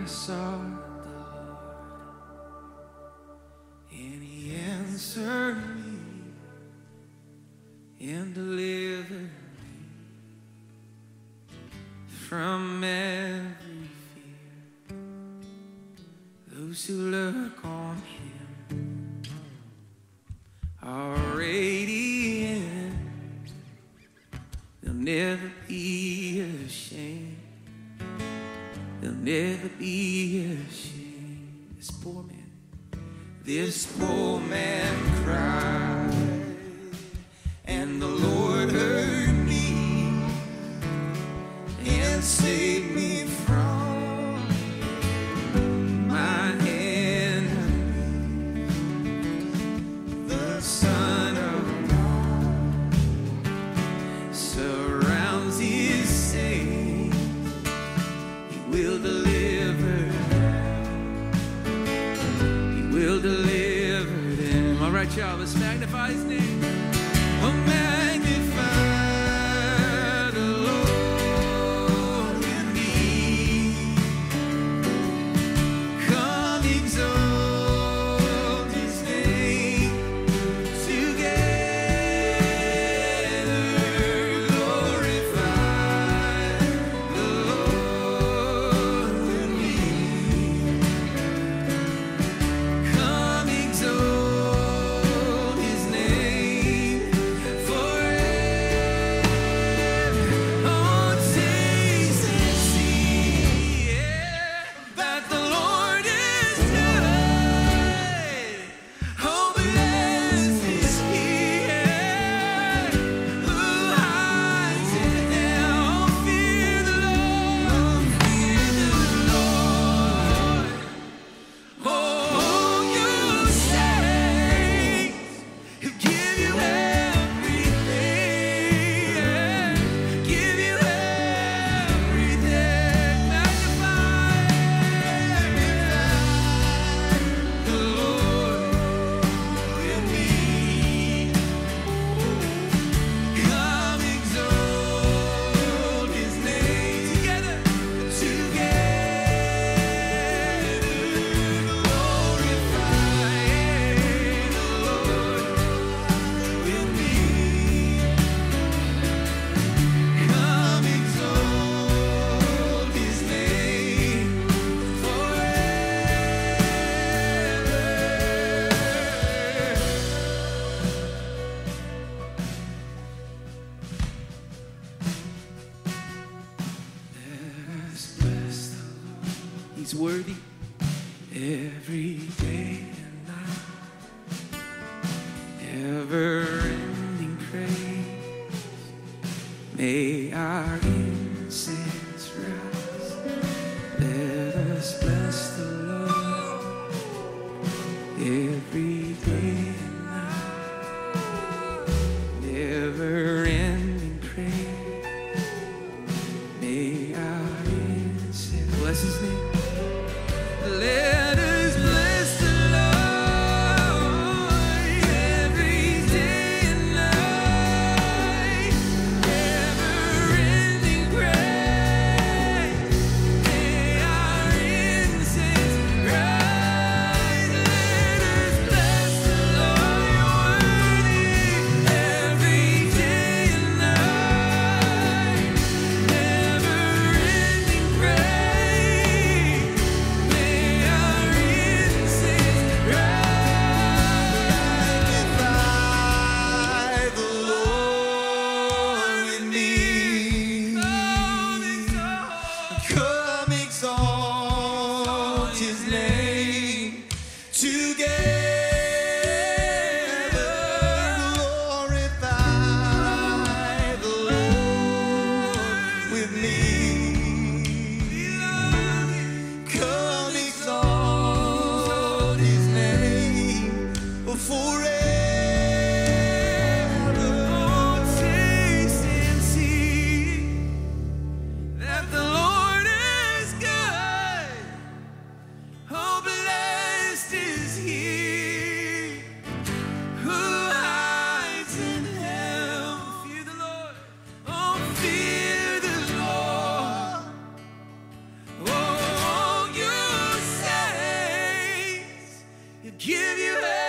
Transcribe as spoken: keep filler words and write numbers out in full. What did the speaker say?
sought the Lord, and he answered me and delivered me from every fear. Those who look on him are radiant. They'll never be ashamed. They'll never be ashamed. This poor man, this poor man cried, and the Lord heard me and saved me from my enemies. The Son of God surrounds his saints. He will deliver them. He will deliver them. All right, y'all, let's magnify his name. Oh, magnify the Lord with me. Come exalt his name together. Glorify the Lord with me. Come exalt his name forever. Oh, taste and see, yeah, that the Lord is good. Oh, blessed is he, yeah, who hides in him. Oh, fear the Lord, fear the Lord. Oh, you saints who give you everything, yeah, give you everything. Magnify the Lord with me. Come exalt his name together, together. Glorify the Lord with me. Come exalt his name forever. Let us bless the Lord. He's worthy every day and night. Never-ending praise. May our incense rise. Let us bless the Lord every day and night. Never-ending praise. May our incense bless his name. Let us bless the Lord every day and night. Never-ending praise. May our incense rise. Let us bless the Lord, you're worthy every day and night. Never-ending praise. give you